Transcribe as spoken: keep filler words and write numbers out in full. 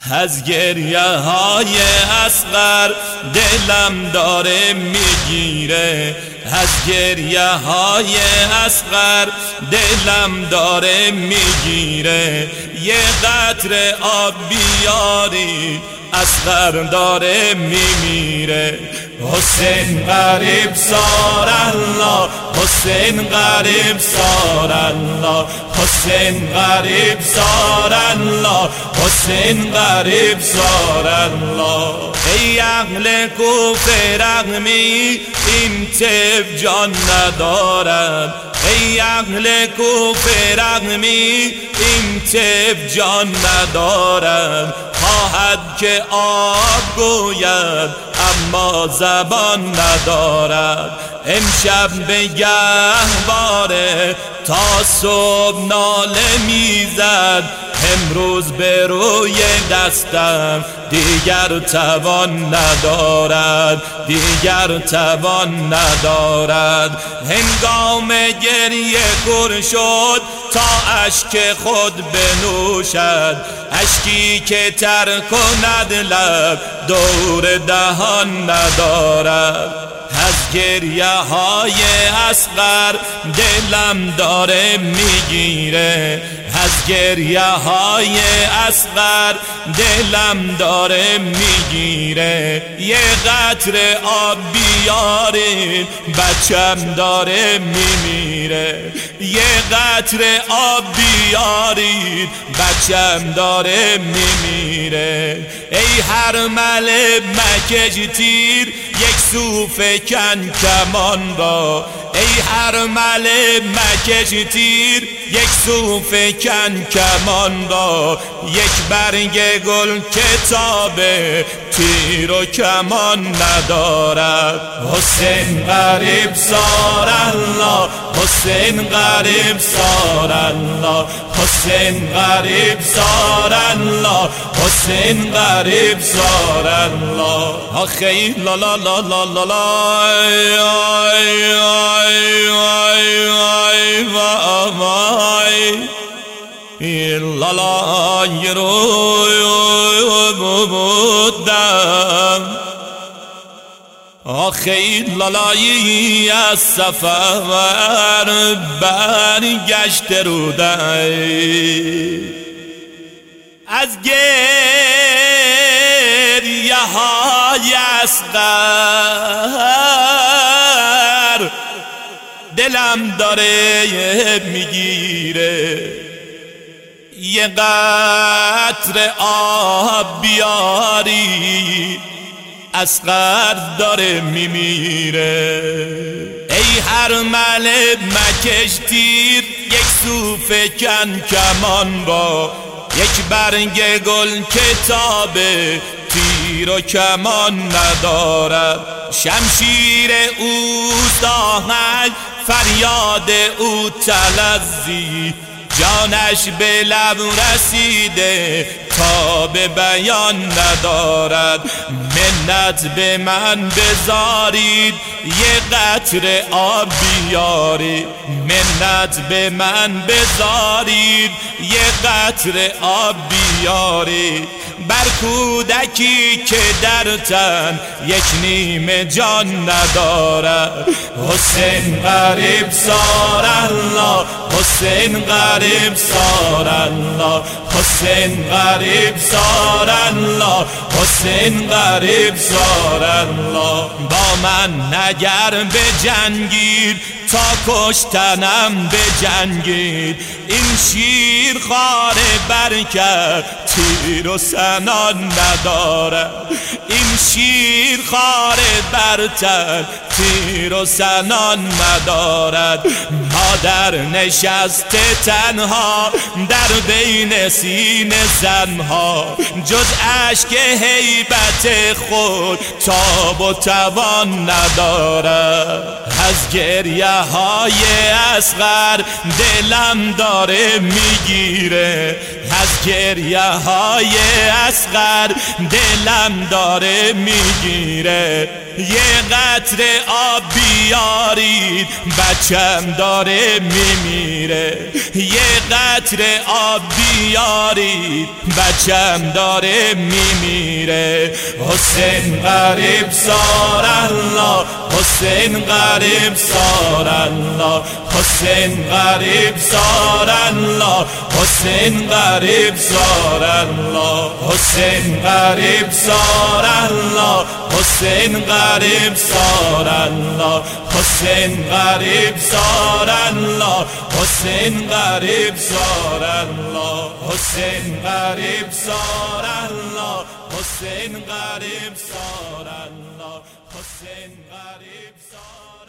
از گریه های اصغر دلم داره میگیره، از گریه های اصغر دلم داره میگیره. یه قطره آب بیاری اصغر داره میمیره. حسین غریب سار الله، حسین غریب سار الله، حسین غریب سار الله، حسین غریب سار الله. ای اهل کوفه رغمی این طب جان ندارد، ای اهل کوفه رغمی این طب جان ندارد. خواهد که آب گوید اما زبان ندارد. امشب به گهواره تا صبح ناله میزد، امروز به روی دستم دیگر توان ندارد، دیگر توان ندارد. هنگام گریه گر شد تا اشک خود بنوشد، اشکی که تر کند لب دور دهان ندارد. از گریه های اصغر دلم داره میگیره، از گریه های اصغر دلم داره میگیره. یه قطره آب بیارین بچم داره میمیره، یه قطره آب بیارید بچم داره میمیره. ای هر مل مکج تیر یک سو فکن کمان را، ای هر مل مکج تیر یک سو فکن کمان را. یک برگ گل کتاب تیر و کمان ندارد. حسین غریب سار الله، حسین غریب سار الله، حسین غریب سار الله، حسین غریب سار الله. آخی لا لا لا لا لا لا ای ای ای ای ای لا لا یرو بودم. آخی لالایی از سفر برگشت رودی، از گریه های اصغر دلم داره میگیره. یه قطره آب بیاری اصغر داره میمیره. ای هر مل مکش تیر یک سو فکن کمان با، یک برگ گل کتاب تیر و کمان ندارد. شمشیر او آهنگ فریاد او تلظی، جانش به لب رسیده تا به بیان ندارد. منت به من بذارید یه قطره آب بیارید، منت به من بذارید یه قطره آب بیارید. بر کودکی که در تن یک نیمه جان ندارد. حسین غریب سار الله، حسین غریب سار الله، حسین غریب سار الله، حسین غریب سار الله. با من نگر بجنگید تا کشتنم بجنگید، این شیر خار برکت تیر و سنان ندارد. این شیر خار برتر تیر و سنان ندارد. مادر نشسته تنها در بین سینه زنها، جز اشک هیبت خود تاب و توان ندارد. از گریه های اصغر دلم داره میگیره، از گریه های اصغر دلم داره میگیره. یه قطره آب بیارید بچم داره میمیره، یه قطره آب بیارید بچم داره میمیره. حسین غریب سار الله، حسین غریب سار الله، حسین غریب سار الله، حسین غریب سار الله، حسین غریب سار الله، حسین غریب سار الله، حسین غریب سار الله، حسین غریب سار الله، حسین غریب سار الله، حسین غریب سار الله، حسین غریب سار